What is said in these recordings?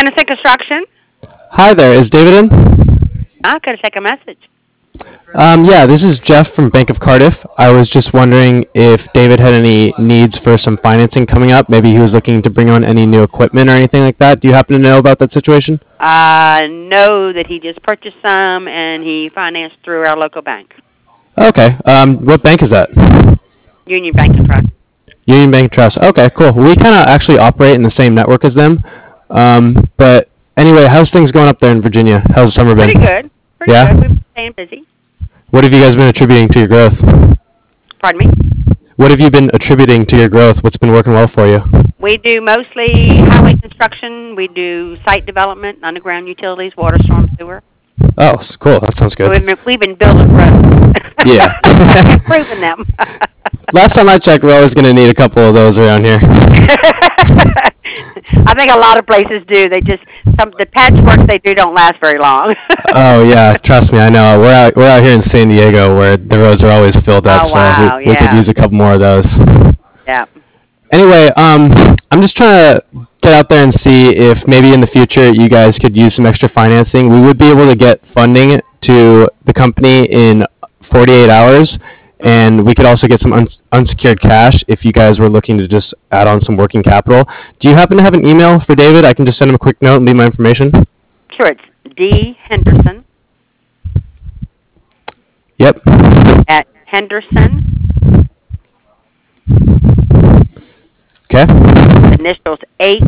Henderson Construction. Hi there, is David in? Could I take a message? Yeah, this is Jeff from Bank of Cardiff. I was just wondering if David had any needs for some financing coming up. Maybe he was looking to bring on any new equipment or anything like that. Do you happen to know about that situation? I know that he just purchased some and he financed through our local bank, Okay. What bank is that? Union Bank and Trust. Union Bank Trust. Okay, cool. We kind of actually operate in the same network as them. But anyway, how's things going up there in Virginia? How's the summer been? Pretty good. Pretty Yeah? good. We've been staying busy. What have you guys been attributing to your growth? Pardon me? What have you been attributing to your growth? What's been working well for you? We do mostly highway construction. We do site development, underground utilities, water, storm, sewer. Oh, cool. That sounds So good. we've been building roads. Yeah. Improving them. Last time I checked, we're always going to need a couple of those around here. I think a lot of places do. The patchwork they do don't last very long. Oh yeah, trust me, I know. We're out here in San Diego where the roads are always filled up, Oh, wow, we could yeah. use a couple more of those. Yeah. Anyway, I'm just trying to get out there and see if maybe in the future you guys could use some extra financing. We would be able to get funding to the company in 48 hours, and we could also get some unsecured cash if you guys were looking to just add on some working capital. Do you happen to have an email for David? I can just send him a quick note and leave my information. Sure, it's D. Henderson Yep. at Henderson, Okay. initials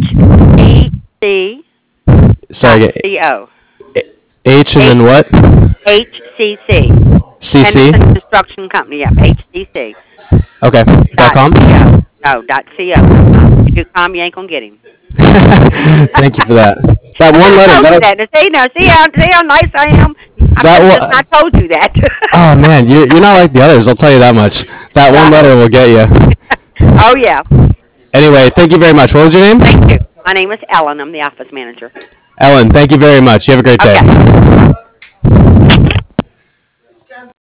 HCC. Sorry, CO. H and then what? HCC. CC? Henderson Construction Company, yeah, HCC. Okay. .com? .co. No, .co. If you com, you ain't gonna get him. Thank you for that. That one letter. See how nice I am? I told you that. Oh, man, you're not like the others, I'll tell you that much. That one letter will get you. Oh, yeah. Anyway, thank you very much. What was your name? Thank you. My name is Ellen. I'm the office manager. Ellen, thank you very much. You have a great day. Okay.